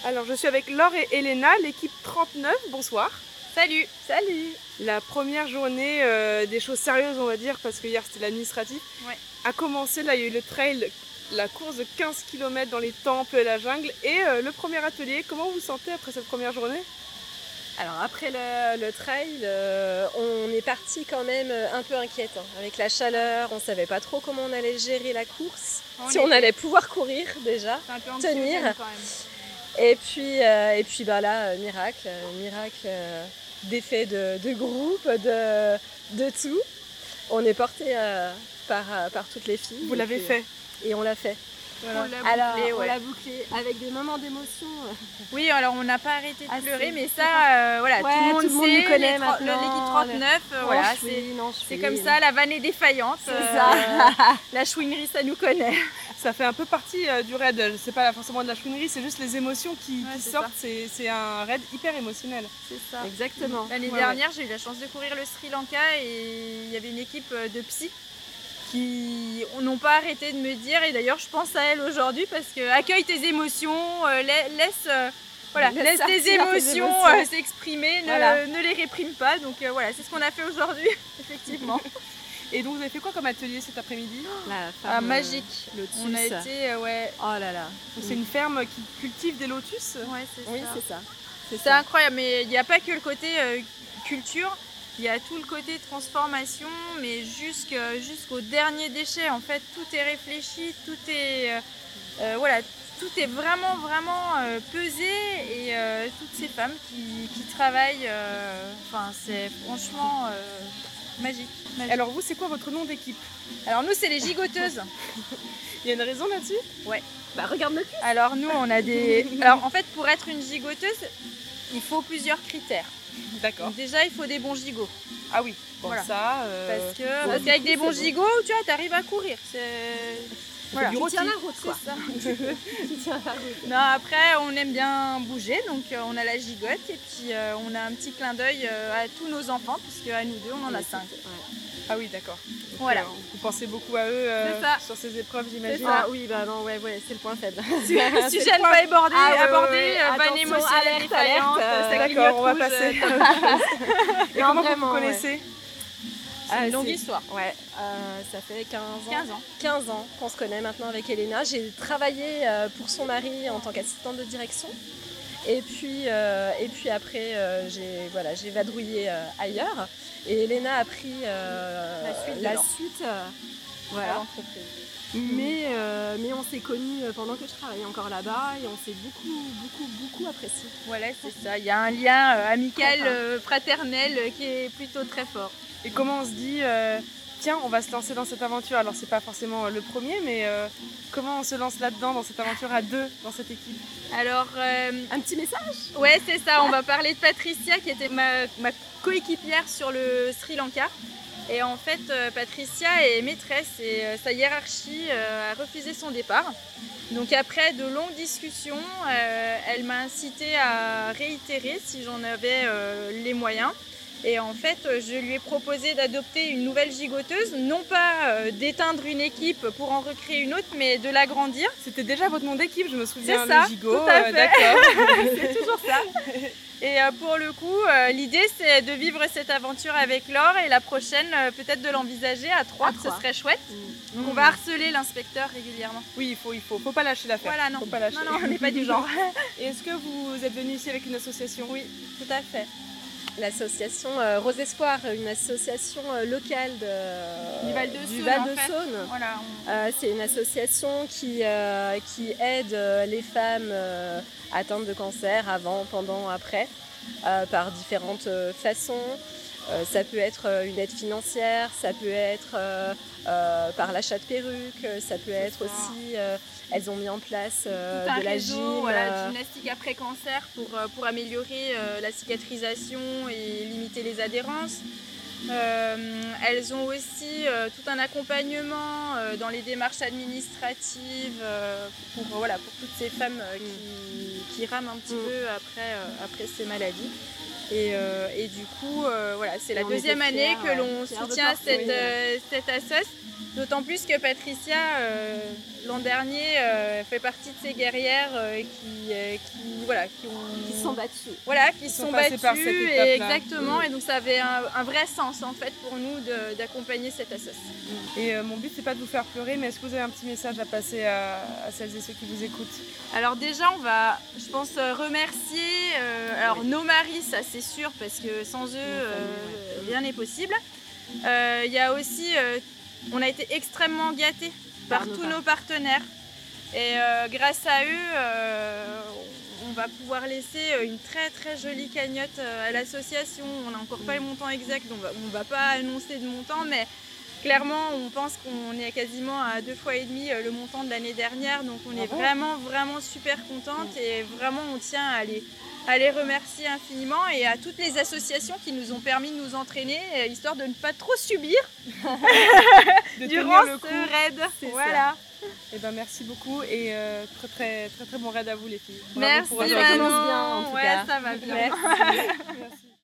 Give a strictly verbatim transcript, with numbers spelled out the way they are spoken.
Alors, je suis avec Laure et Elena, l'équipe trente-neuf. Bonsoir. Salut. Salut. La première journée euh, des choses sérieuses, on va dire, parce que hier c'était l'administratif, ouais. a commencé. Là, il y a eu le trail, la course de quinze kilomètres dans les temples et la jungle, et euh, le premier atelier. Comment vous vous sentez après cette première journée? Alors après le, le trail, euh, on est parti quand même un peu inquiète, hein. Avec la chaleur, on ne savait pas trop comment on allait gérer la course, on si on allait pouvoir courir déjà, un peu tenir. Quand même. Et puis, euh, et puis bah là, euh, miracle, euh, miracle euh, d'effet de, de groupe, de, de tout. On est porté euh, par, euh, par toutes les filles. Vous l'avez fait? Et on l'a fait. Voilà. On l'a bouclé, alors, ouais. on l'a bouclé avec des moments d'émotion. Oui, alors on n'a pas arrêté de ah, pleurer, mais ça, euh, voilà, ouais, tout le monde tout le monde sait, nous connaît les tro- maintenant. L'équipe trente-neuf, euh, non, voilà, chouille, c'est, non, c'est comme ça, la vanne est défaillante. C'est euh, ça. La chouinerie, ça nous connaît. Ça fait un peu partie euh, du raid. C'est pas forcément de la chouinerie, c'est juste les émotions qui, ouais, qui c'est sortent. C'est, c'est un raid hyper émotionnel. C'est ça. Exactement. L'année ouais, dernière, ouais. j'ai eu la chance de courir le Sri Lanka et il y avait une équipe de psy qui n'ont pas arrêté de me dire, et d'ailleurs je pense à elle aujourd'hui, parce que accueille tes émotions, euh, laisse, euh, voilà, laisse, laisse tes émotions, émotions. Euh, s'exprimer, ne, voilà. ne les réprime pas. Donc euh, voilà, c'est ce qu'on a fait aujourd'hui, effectivement. Et donc vous avez fait quoi comme atelier cet après-midi? La ah, magique. Lotus. On a été, euh, ouais. Oh là là. Donc, c'est une ferme qui cultive des lotus? Ouais, c'est oui, ça. c'est ça. C'est, c'est incroyable, mais il n'y a pas que le côté euh, culture. Il y a tout le côté transformation, mais jusqu'au dernier déchet. En fait, tout est réfléchi, tout est, euh, euh, voilà, tout est vraiment, vraiment euh, pesé. Et euh, toutes ces femmes qui, qui travaillent, euh, enfin, c'est franchement euh, magique, magique. Alors vous, c'est quoi votre nom d'équipe? Alors nous, c'est les gigoteuses. Il y a une raison là-dessus? Ouais. Bah regarde le cul. Alors nous, on a des. Alors en fait, pour être une gigoteuse, il faut plusieurs critères. D'accord. Donc déjà, il faut des bons gigots. Ah oui, bon voilà. ça... Euh... Parce, que, parce qu'avec des bons gigots, tu vois, t'arrives à courir. C'est... Voilà. Tu tiens la route, c'est quoi. Ça. Tu tiens la route. Non, après, on aime bien bouger, donc euh, on a la gigotte, et puis euh, on a un petit clin d'œil euh, à tous nos enfants, puisque à nous deux, on en a cinq. Ouais. Ah oui, d'accord. Donc, voilà. Euh, vous pensez beaucoup à eux euh, sur ces épreuves, j'imagine. Ah oui, bah non, ouais, ouais, c'est le point faible. Sujet à ne pas aborder, ah, ouais, aborder, ouais, ouais. vanne émotionnelle défaillante, euh, ça d'accord, on va rouge, passer. Et non, comment vraiment, vous vous connaissez? Ouais. C'est une ah, longue c'est... histoire. Ouais, euh, ça fait quinze ans. quinze ans. quinze ans qu'on se connaît maintenant avec Elena. J'ai travaillé euh, pour son mari en tant qu'assistante de direction. Et puis, euh, et puis après, euh, j'ai, voilà, j'ai vadrouillé euh, ailleurs. Et Elena a pris euh, la suite. La suite euh, voilà. Mais, euh, mais on s'est connus pendant que je travaillais encore là-bas et on s'est beaucoup, beaucoup, beaucoup appréciés. Voilà, c'est ça. Il y a un lien euh, amical, euh, fraternel euh, qui est plutôt très fort. Et comment on se dit, euh, tiens, on va se lancer dans cette aventure? Alors, c'est pas forcément le premier, mais euh, comment on se lance là-dedans, dans cette aventure à deux, dans cette équipe? Alors, euh, un petit message? Ouais, c'est ça. On va parler de Patricia, qui était ma, ma coéquipière sur le Sri Lanka. Et en fait, euh, Patricia est maîtresse et euh, sa hiérarchie euh, a refusé son départ. Donc après de longues discussions, euh, elle m'a incité à réitérer si j'en avais euh, les moyens. Et en fait, je lui ai proposé d'adopter une nouvelle gigoteuse, non pas euh, d'éteindre une équipe pour en recréer une autre, mais de l'agrandir. C'était déjà votre nom d'équipe, je me souviens. C'est ça, le gigot, tout à fait. Euh, d'accord. C'est toujours ça. Et euh, pour le coup, euh, l'idée c'est de vivre cette aventure avec Laure et la prochaine, euh, peut-être de l'envisager à trois, ce serait chouette. Mmh. Donc on va harceler l'inspecteur régulièrement. Oui, il faut, il faut, faut pas lâcher l'affaire. Voilà, non. Faut pas lâcher. Non, non, on n'est pas du genre. Et est-ce que vous êtes venu ici avec une association? Oui, tout à fait. L'association euh, Rose Espoir, une association euh, locale de, du Val-de-Saône. Du Val-de-Saône. Voilà, on... euh, c'est une association qui, euh, qui aide les femmes euh, atteintes de cancer avant, pendant, après, euh, par différentes euh, façons. Euh, ça peut être une aide financière, ça peut être euh, euh, par l'achat de perruques, ça peut être aussi, euh, elles ont mis en place euh, Tout un de la réseau, gym. Voilà, gymnastique après cancer pour, pour améliorer euh, la cicatrisation et limiter les adhérences. Euh, elles ont aussi euh, tout un accompagnement euh, dans les démarches administratives euh, pour, voilà, pour toutes ces femmes euh, qui, qui rament un petit mmh. peu après, euh, après ces maladies. Et, euh, et du coup, euh, voilà, c'est la deuxième année que l'on soutient cette, euh, cette assoce. D'autant plus que Patricia, euh, l'an dernier euh, fait partie de ces guerrières euh, qui, euh, qui, voilà, qui, ont, Qui sont battus. Voilà, qui Ils sont, sont passés battus. par cette Et étape-là. exactement. Et donc ça avait un, un vrai sens en fait pour nous de- d'accompagner cette association. Et euh, mon but, c'est pas de vous faire pleurer, mais est-ce que vous avez un petit message à passer à, à celles et ceux qui vous écoutent? Alors déjà, on va, je pense, euh, remercier euh, alors nos maris, ça c'est sûr, parce que sans eux, euh, rien n'est possible. Euh, Il y a aussi, euh, on a été extrêmement gâtés par, Par nos tous partenaires. nos partenaires. Et euh, grâce à eux, euh, on va pouvoir laisser une très très jolie cagnotte à l'association. On n'a encore pas le montant exact, donc on ne va pas annoncer de montant, mais clairement, on pense qu'on est quasiment à deux fois et demi le montant de l'année dernière, donc on est Bravo. vraiment, vraiment super contente et vraiment on tient à les, à les remercier infiniment et à toutes les associations qui nous ont permis de nous entraîner, euh, histoire de ne pas trop subir De durant tenir le coup. ce raid. C'est Voilà. Eh ben, merci beaucoup et euh, très, très, très très bon raid à vous les filles. Bravo Merci pour votre Ça commence Manon. bien, en tout Ouais, cas. ça va bien. Merci. Merci.